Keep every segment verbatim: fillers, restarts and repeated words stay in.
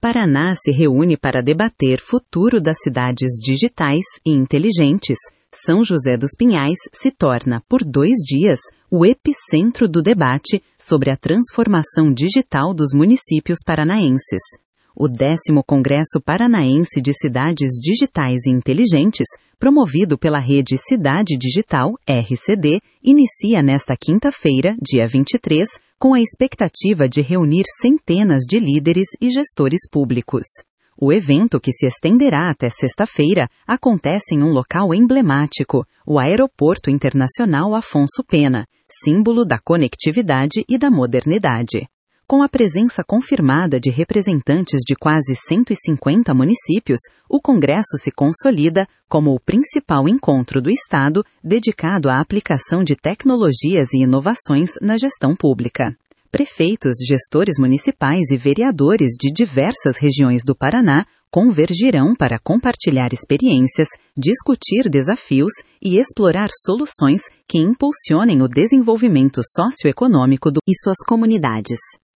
Paraná se reúne para debater futuro das cidades digitais e inteligentes. São José dos Pinhais se torna, por dois dias, o epicentro do debate sobre a transformação digital dos municípios paranaenses. O décimo Congresso Paranaense de Cidades Digitais e Inteligentes, promovido pela Rede Cidade Digital, R C D, inicia nesta quinta-feira, dia vinte e três, com a expectativa de reunir centenas de líderes e gestores públicos. O evento, que se estenderá até sexta-feira, acontece em um local emblemático, o Aeroporto Internacional Afonso Pena, símbolo da conectividade e da modernidade. Com a presença confirmada de representantes de quase cento e cinquenta municípios, o Congresso se consolida como o principal encontro do Estado dedicado à aplicação de tecnologias e inovações na gestão pública. Prefeitos, gestores municipais e vereadores de diversas regiões do Paraná convergirão para compartilhar experiências, discutir desafios e explorar soluções que impulsionem o desenvolvimento socioeconômico do e suas comunidades.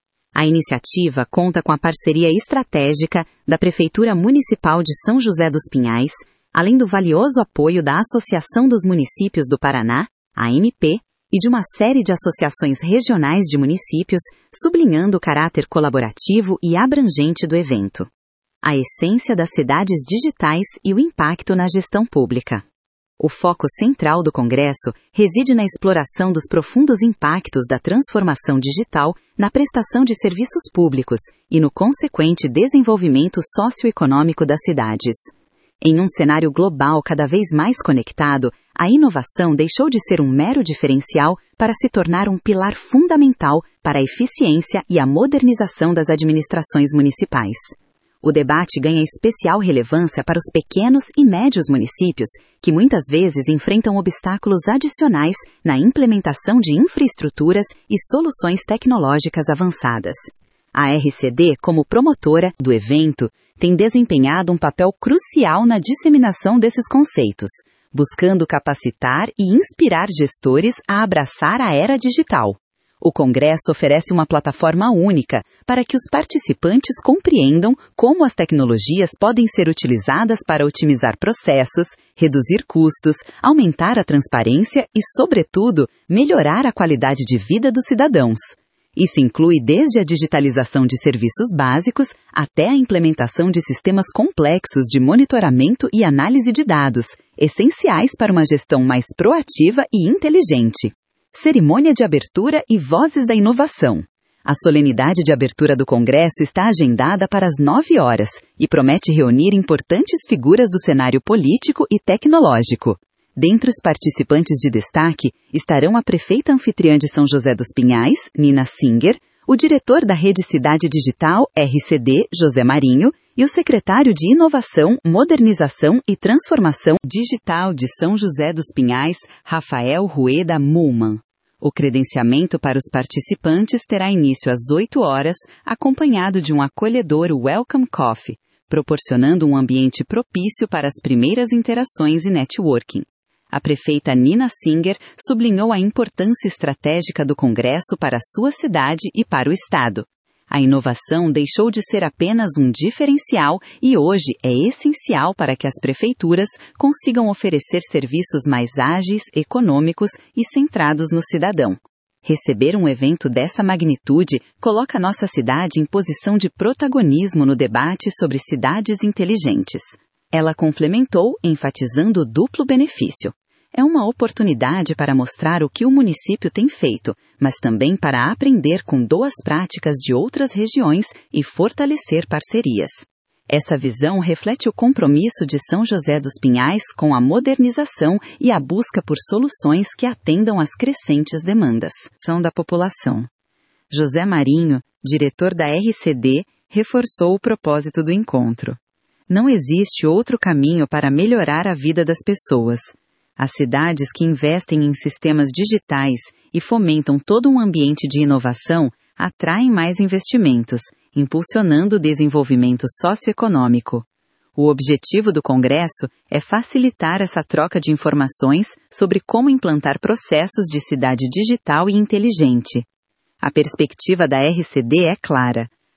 A iniciativa conta com a parceria estratégica da Prefeitura Municipal de São José dos Pinhais, além do valioso apoio da Associação dos Municípios do Paraná, A M P, e de uma série de associações regionais de municípios, sublinhando o caráter colaborativo e abrangente do evento. A essência das cidades digitais e o impacto na gestão pública. O foco central do Congresso reside na exploração dos profundos impactos da transformação digital na prestação de serviços públicos e no consequente desenvolvimento socioeconômico das cidades. Em um cenário global cada vez mais conectado, a inovação deixou de ser um mero diferencial para se tornar um pilar fundamental para a eficiência e a modernização das administrações municipais. O debate ganha especial relevância para os pequenos e médios municípios, que muitas vezes enfrentam obstáculos adicionais na implementação de infraestruturas e soluções tecnológicas avançadas. A R C D, como promotora do evento, tem desempenhado um papel crucial na disseminação desses conceitos, buscando capacitar e inspirar gestores a abraçar a era digital. O Congresso oferece uma plataforma única para que os participantes compreendam como as tecnologias podem ser utilizadas para otimizar processos, reduzir custos, aumentar a transparência e, sobretudo, melhorar a qualidade de vida dos cidadãos. Isso inclui desde a digitalização de serviços básicos até a implementação de sistemas complexos de monitoramento e análise de dados, essenciais para uma gestão mais proativa e inteligente. Cerimônia de abertura e vozes da inovação. A solenidade de abertura do Congresso está agendada para as nove horas e promete reunir importantes figuras do cenário político e tecnológico. Dentre os participantes de destaque estarão a prefeita anfitriã de São José dos Pinhais, Nina Singer, o diretor da Rede Cidade Digital, R C D, José Marinho, e o secretário de Inovação, Modernização e Transformação Digital de São José dos Pinhais, Rafael Rueda Mulman. O credenciamento para os participantes terá início às oito horas, acompanhado de um acolhedor Welcome Coffee, proporcionando um ambiente propício para as primeiras interações e networking. A prefeita Nina Singer sublinhou a importância estratégica do Congresso para a sua cidade e para o Estado. A inovação deixou de ser apenas um diferencial e hoje é essencial para que as prefeituras consigam oferecer serviços mais ágeis, econômicos e centrados no cidadão. Receber um evento dessa magnitude coloca nossa cidade em posição de protagonismo no debate sobre cidades inteligentes. Ela complementou, enfatizando o duplo benefício. É uma oportunidade para mostrar o que o município tem feito, mas também para aprender com boas práticas de outras regiões e fortalecer parcerias. Essa visão reflete o compromisso de São José dos Pinhais com a modernização e a busca por soluções que atendam às crescentes demandas da população. José Marinho, diretor da R C D, reforçou o propósito do encontro. Não existe outro caminho para melhorar a vida das pessoas. As cidades que investem em sistemas digitais e fomentam todo um ambiente de inovação atraem mais investimentos, impulsionando o desenvolvimento socioeconômico. O objetivo do Congresso é facilitar essa troca de informações sobre como implantar processos de cidade digital e inteligente. A perspectiva da R C D é clara.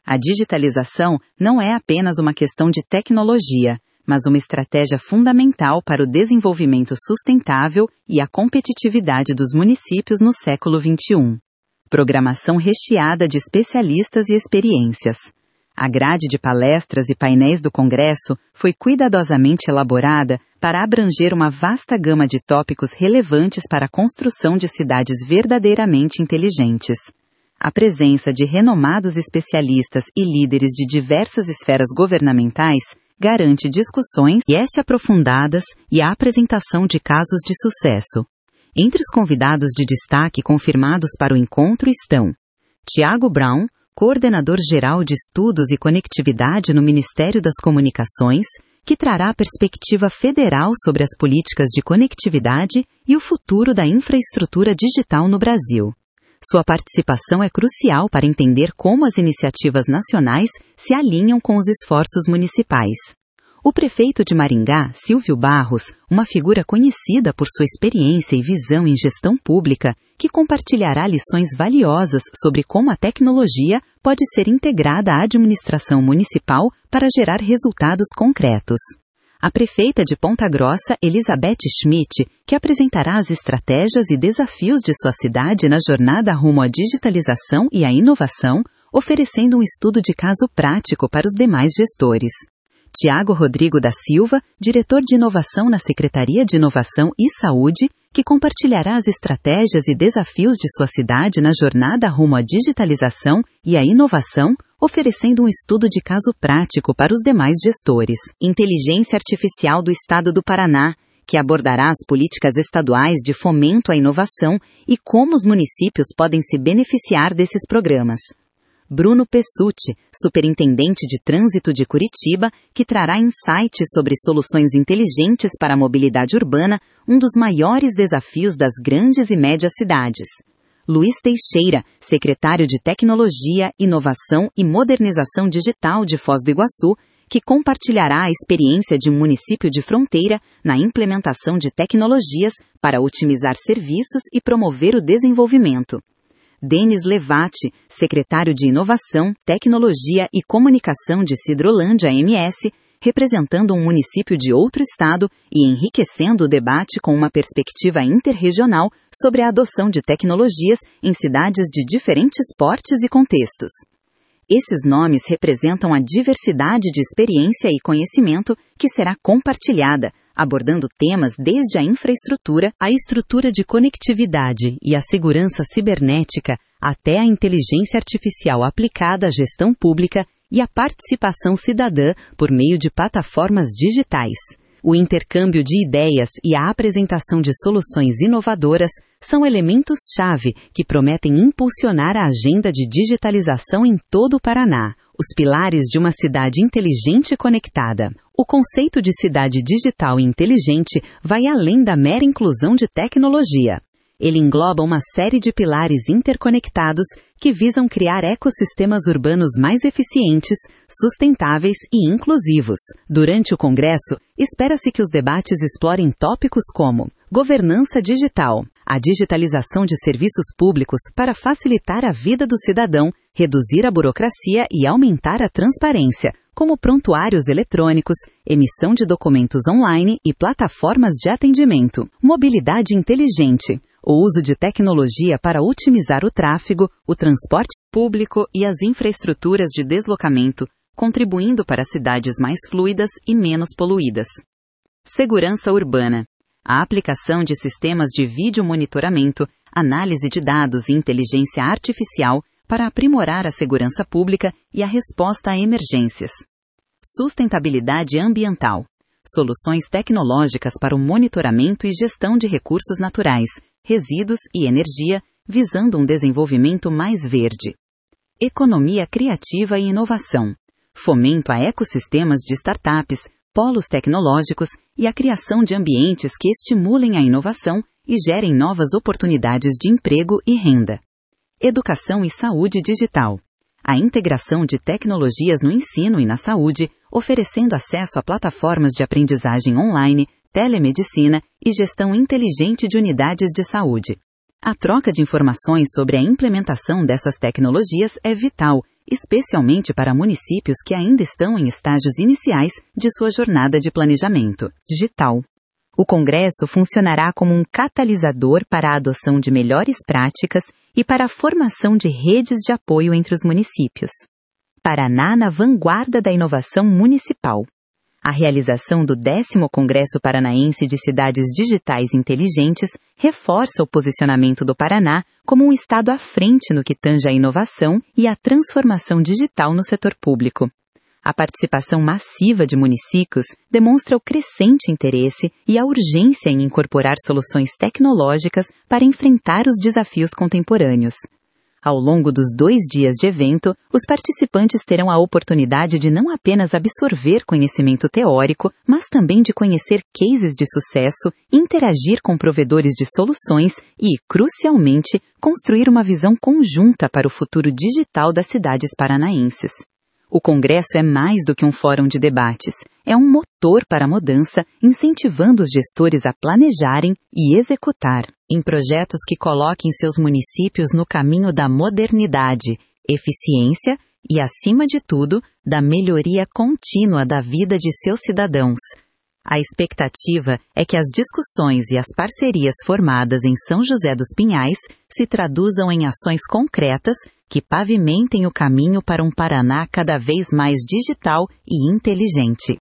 A digitalização não é apenas uma questão de tecnologia, mas uma estratégia fundamental para o desenvolvimento sustentável e a competitividade dos municípios no século vinte e um. Programação recheada de especialistas e experiências. A grade de palestras e painéis do Congresso foi cuidadosamente elaborada para abranger uma vasta gama de tópicos relevantes para a construção de cidades verdadeiramente inteligentes. A presença de renomados especialistas e líderes de diversas esferas governamentais garante discussões e aprofundadas e a apresentação de casos de sucesso. Entre os convidados de destaque confirmados para o encontro estão Tiago Brown, coordenador-geral de Estudos e Conectividade no Ministério das Comunicações, que trará a perspectiva federal sobre as políticas de conectividade e o futuro da infraestrutura digital no Brasil. Sua participação é crucial para entender como as iniciativas nacionais se alinham com os esforços municipais. O prefeito de Maringá, Silvio Barros, uma figura conhecida por sua experiência e visão em gestão pública, que compartilhará lições valiosas sobre como a tecnologia pode ser integrada à administração municipal para gerar resultados concretos. A prefeita de Ponta Grossa, Elizabeth Schmidt, que apresentará as estratégias e desafios de sua cidade na jornada rumo à digitalização e à inovação, oferecendo um estudo de caso prático para os demais gestores. Tiago Rodrigo da Silva, diretor de inovação na Secretaria de Inovação e Saúde, que compartilhará as estratégias e desafios de sua cidade na jornada rumo à digitalização e à inovação, oferecendo um estudo de caso prático para os demais gestores. Inteligência Artificial do Estado do Paraná, que abordará as políticas estaduais de fomento à inovação e como os municípios podem se beneficiar desses programas. Bruno Pessutti, superintendente de trânsito de Curitiba, que trará insights sobre soluções inteligentes para a mobilidade urbana, um dos maiores desafios das grandes e médias cidades. Luiz Teixeira, secretário de Tecnologia, Inovação e Modernização Digital de Foz do Iguaçu, que compartilhará a experiência de um município de fronteira na implementação de tecnologias para otimizar serviços e promover o desenvolvimento. Denis Levati, secretário de Inovação, Tecnologia e Comunicação de Sidrolândia M S, representando um município de outro estado e enriquecendo o debate com uma perspectiva interregional sobre a adoção de tecnologias em cidades de diferentes portes e contextos. Esses nomes representam a diversidade de experiência e conhecimento que será compartilhada, abordando temas desde a infraestrutura, a estrutura de conectividade e a segurança cibernética, até a inteligência artificial aplicada à gestão pública e a participação cidadã por meio de plataformas digitais. O intercâmbio de ideias e a apresentação de soluções inovadoras são elementos-chave que prometem impulsionar a agenda de digitalização em todo o Paraná, os pilares de uma cidade inteligente e conectada. O conceito de cidade digital e inteligente vai além da mera inclusão de tecnologia. Ele engloba uma série de pilares interconectados que visam criar ecossistemas urbanos mais eficientes, sustentáveis e inclusivos. Durante o Congresso, espera-se que os debates explorem tópicos como governança digital, a digitalização de serviços públicos para facilitar a vida do cidadão, reduzir a burocracia e aumentar a transparência, como prontuários eletrônicos, emissão de documentos online e plataformas de atendimento, mobilidade inteligente, o uso de tecnologia para otimizar o tráfego, o transporte público e as infraestruturas de deslocamento, contribuindo para cidades mais fluidas e menos poluídas. Segurança urbana. A aplicação de sistemas de vídeo monitoramento, análise de dados e inteligência artificial para aprimorar a segurança pública e a resposta a emergências. Sustentabilidade ambiental. Soluções tecnológicas para o monitoramento e gestão de recursos naturais, resíduos e energia, visando um desenvolvimento mais verde. Economia criativa e inovação. Fomento a ecossistemas de startups, polos tecnológicos e a criação de ambientes que estimulem a inovação e gerem novas oportunidades de emprego e renda. Educação e saúde digital. A integração de tecnologias no ensino e na saúde, oferecendo acesso a plataformas de aprendizagem online, telemedicina e gestão inteligente de unidades de saúde. A troca de informações sobre a implementação dessas tecnologias é vital especialmente para municípios que ainda estão em estágios iniciais de sua jornada de planejamento digital. O Congresso funcionará como um catalisador para a adoção de melhores práticas e para a formação de redes de apoio entre os municípios. Paraná na vanguarda da inovação municipal. A realização do décimo Congresso Paranaense de Cidades Digitais Inteligentes reforça o posicionamento do Paraná como um estado à frente no que tange à inovação e à transformação digital no setor público. A participação massiva de municípios demonstra o crescente interesse e a urgência em incorporar soluções tecnológicas para enfrentar os desafios contemporâneos. Ao longo dos dois dias de evento, os participantes terão a oportunidade de não apenas absorver conhecimento teórico, mas também de conhecer cases de sucesso, interagir com provedores de soluções e, crucialmente, construir uma visão conjunta para o futuro digital das cidades paranaenses. O Congresso é mais do que um fórum de debates. É um motor para a mudança, incentivando os gestores a planejarem e executar em projetos que coloquem seus municípios no caminho da modernidade, eficiência e, acima de tudo, da melhoria contínua da vida de seus cidadãos. A expectativa é que as discussões e as parcerias formadas em São José dos Pinhais se traduzam em ações concretas que pavimentem o caminho para um Paraná cada vez mais digital e inteligente.